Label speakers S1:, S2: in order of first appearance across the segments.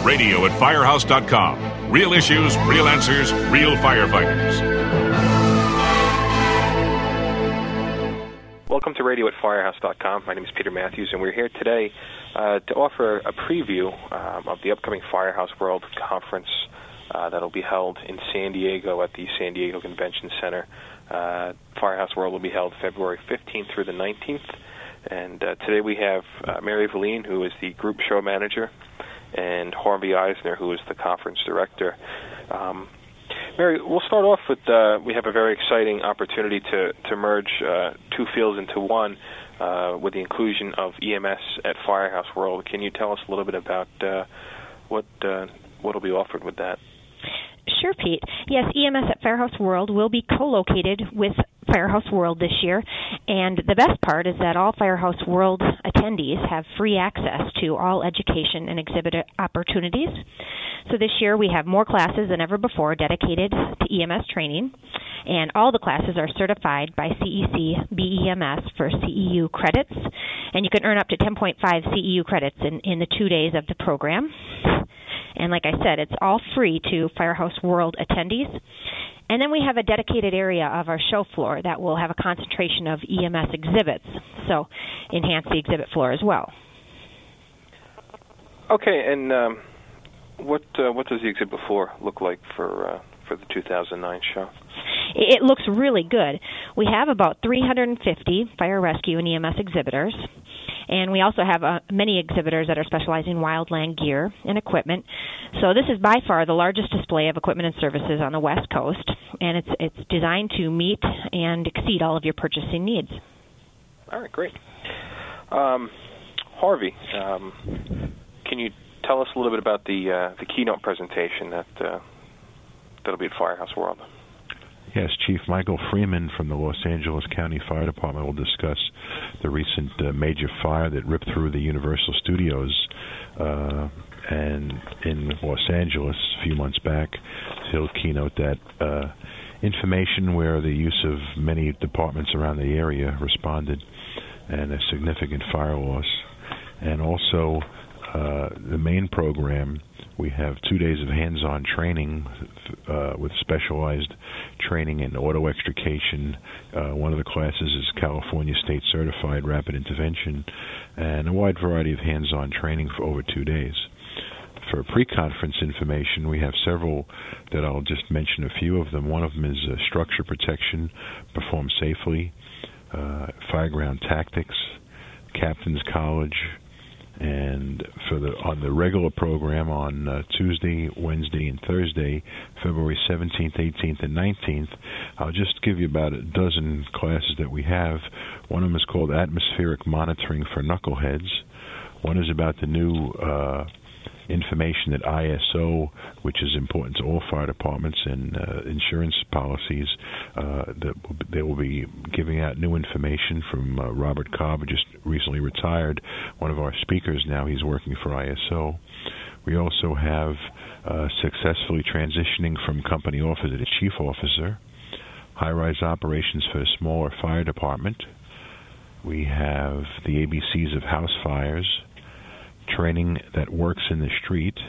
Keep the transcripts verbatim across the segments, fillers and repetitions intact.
S1: radio at firehouse dot com. Real issues, real answers, real firefighters.
S2: Welcome to radio at firehouse dot com. My name is Peter Matthews, and we're here today uh, to offer a preview um, of the upcoming Firehouse World Conference uh, that will be held in San Diego at the San Diego Convention Center. Uh, Firehouse World will be held February fifteenth through the nineteenth. And uh, today we have uh, Mary Valine, who is the group show manager, and Harvey Eisner, who is the conference director. Um, Mary, we'll start off with, uh, we have a very exciting opportunity to, to merge uh, two fields into one uh, with the inclusion of E M S at Firehouse World. Can you tell us a little bit about uh, what uh, what will be offered with that?
S3: Sure, Pete. Yes, E M S at Firehouse World will be co-located with Firehouse World this year, and the best part is that all Firehouse World attendees have free access to all education and exhibit opportunities. So this year we have more classes than ever before dedicated to E M S training, and all the classes are certified by C E C B E M S for C E U credits, and you can earn up to ten point five C E U credits in, in the two days of the program. And like I said, it's all free to Firehouse World attendees. And then we have a dedicated area of our show floor that will have a concentration of E M S exhibits, so enhance the exhibit floor as well.
S2: Okay, and um, what uh, what does the exhibit floor look like for uh, for the two thousand nine show?
S3: It looks really good. We have about three hundred fifty fire rescue and E M S exhibitors, and we also have uh, many exhibitors that are specializing in wildland gear and equipment. So this is by far the largest display of equipment and services on the West Coast, and it's it's designed to meet and exceed all of your purchasing needs.
S2: All right, great. Um, Harvey, um, can you tell us a little bit about the uh, the keynote presentation that uh, that'll be at Firehouse World?
S4: Yes, Chief Michael Freeman from the Los Angeles County Fire Department will discuss the recent uh, major fire that ripped through the Universal Studios uh, and in Los Angeles a few months back. He'll keynote that uh, information where the use of many departments around the area responded and a significant fire loss. And also uh, the main program, we have two days of hands-on training uh, with specialized training in auto extrication. Uh, one of the classes is California State Certified Rapid Intervention, and a wide variety of hands-on training for over two days. For pre-conference information, we have several that I'll just mention a few of them. One of them is uh, structure protection, performed safely, uh, fireground tactics, Captain's College. And for the on the regular program on uh, Tuesday, Wednesday, and Thursday, February seventeenth, eighteenth, and nineteenth, I'll just give you about a dozen classes that we have. One of them is called Atmospheric Monitoring for Knuckleheads. One is about the new uh, information that I S O, which is important to all fire departments and uh, insurance policies, uh, that they will be giving out new information from uh, Robert Cobb, who just recently retired, one of our speakers now. He's working for I S O. We also have uh, successfully transitioning from company officer to chief officer, high-rise operations for a smaller fire department. We have the A B Cs of house fires, training that works in the street,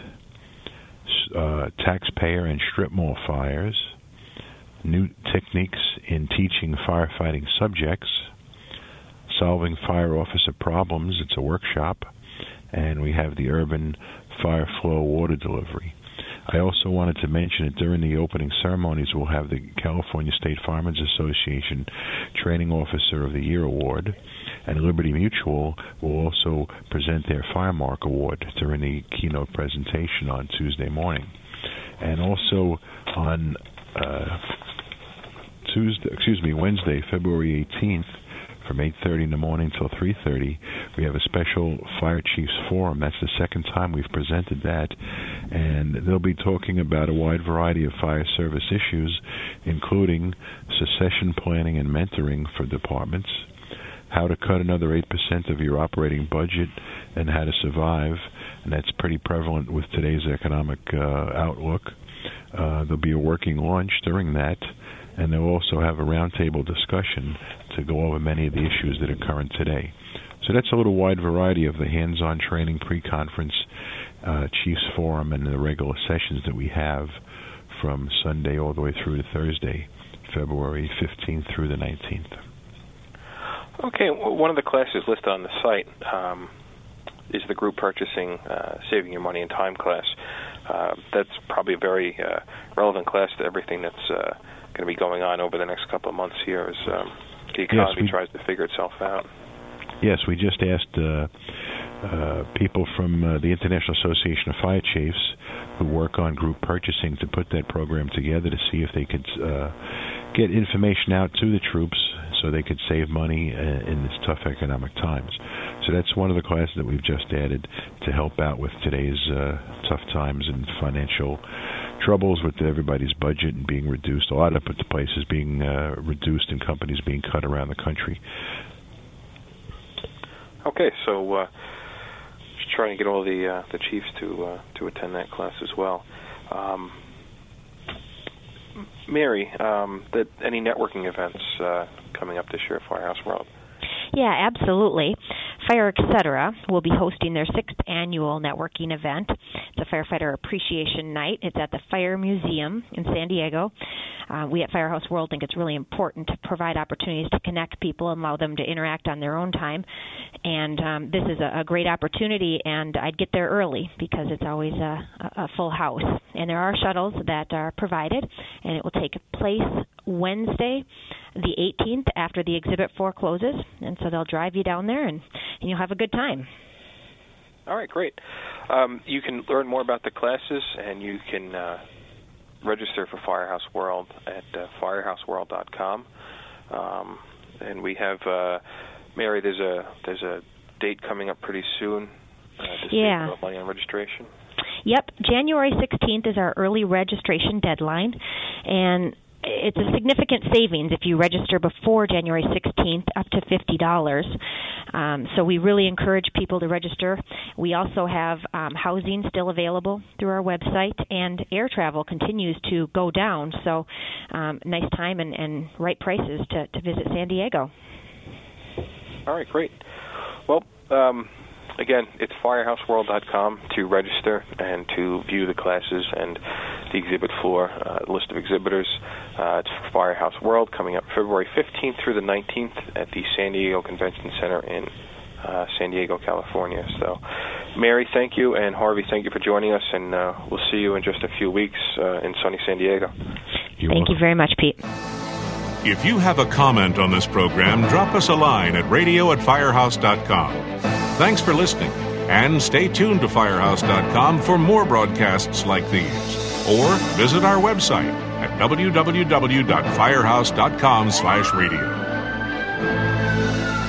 S4: uh, taxpayer and strip mall fires, new techniques in teaching firefighting subjects, solving fire officer problems, it's a workshop, and we have the urban fire flow water delivery. I also wanted to mention that during the opening ceremonies we'll have the California State Firemen's Association Training Officer of the Year Award, and Liberty Mutual will also present their Firemark Award during the keynote presentation on Tuesday morning. And also on uh, Tuesday, excuse me, Wednesday, February eighteenth, from eight thirty in the morning till three thirty, we have a special Fire Chiefs Forum. That's the second time we've presented that, and they'll be talking about a wide variety of fire service issues, including succession planning and mentoring for departments, how to cut another eight percent of your operating budget, and how to survive, and that's pretty prevalent with today's economic uh, outlook. Uh, there'll be a working lunch during that, and they'll also have a roundtable discussion to go over many of the issues that are current today. So that's a little wide variety of the hands-on training pre-conference uh, Chiefs Forum and the regular sessions that we have from Sunday all the way through to Thursday, February fifteenth through the nineteenth.
S2: Okay, well, one of the classes listed on the site um, is the group purchasing, uh, saving your money and time class. Uh, that's probably a very uh, relevant class to everything that's uh, going to be going on over the next couple of months here as um, the economy
S4: yes, we,
S2: tries to figure itself out.
S4: Yes, we just asked uh, uh, people from uh, the International Association of Fire Chiefs who work on group purchasing to put that program together to see if they could uh, get information out to the troops so they could save money uh, in this tough economic times. So that's one of the classes that we've just added to help out with today's uh, tough times and financial troubles with everybody's budget and being reduced. A lot of the places being uh, reduced and companies being cut around the country.
S2: Okay, so uh, just trying to get all the uh, the chiefs to uh, to attend that class as well. Um, Mary, um, that any networking events uh, coming up this year at Firehouse World?
S3: Yeah, absolutely. Fire Etc. will be hosting their sixth annual networking event. It's a Firefighter Appreciation Night. It's at the Fire Museum in San Diego. Uh, we at Firehouse World think it's really important to provide opportunities to connect people and allow them to interact on their own time. And um, this is a, a great opportunity, and I'd get there early because it's always a, a full house. And there are shuttles that are provided, and it will take place Wednesday, the eighteenth, after the Exhibit four closes. And so they'll drive you down there, and, and you'll have a good time.
S2: All right, great. Um, you can learn more about the classes, and you can uh, register for Firehouse World at uh, firehouse world dot com. Um, and we have, uh, Mary, there's a there's a date coming up pretty soon. Uh, to
S3: yeah.
S2: save money on registration.
S3: Yep, January sixteenth is our early registration deadline, and it's a significant savings if you register before January sixteenth, up to fifty dollars. Um, so we really encourage people to register. We also have um, housing still available through our website, and air travel continues to go down. So um, nice time and, and right prices to, to visit San Diego.
S2: All right, great. Well, um, again, it's firehouse world dot com to register and to view the classes and the exhibit floor uh, list of exhibitors. Uh, it's Firehouse World coming up February fifteenth through the nineteenth at the San Diego Convention Center in uh, San Diego, California. So, Mary, thank you, and Harvey, thank you for joining us, and uh, we'll see you in just a few weeks uh, in sunny San Diego.
S3: You're thank welcome. You very much, Pete.
S1: If you have a comment on this program, drop us a line at radio at firehouse dot com. Thanks for listening, and stay tuned to firehouse dot com for more broadcasts like these. Or visit our website at w w w dot firehouse dot com slash radio.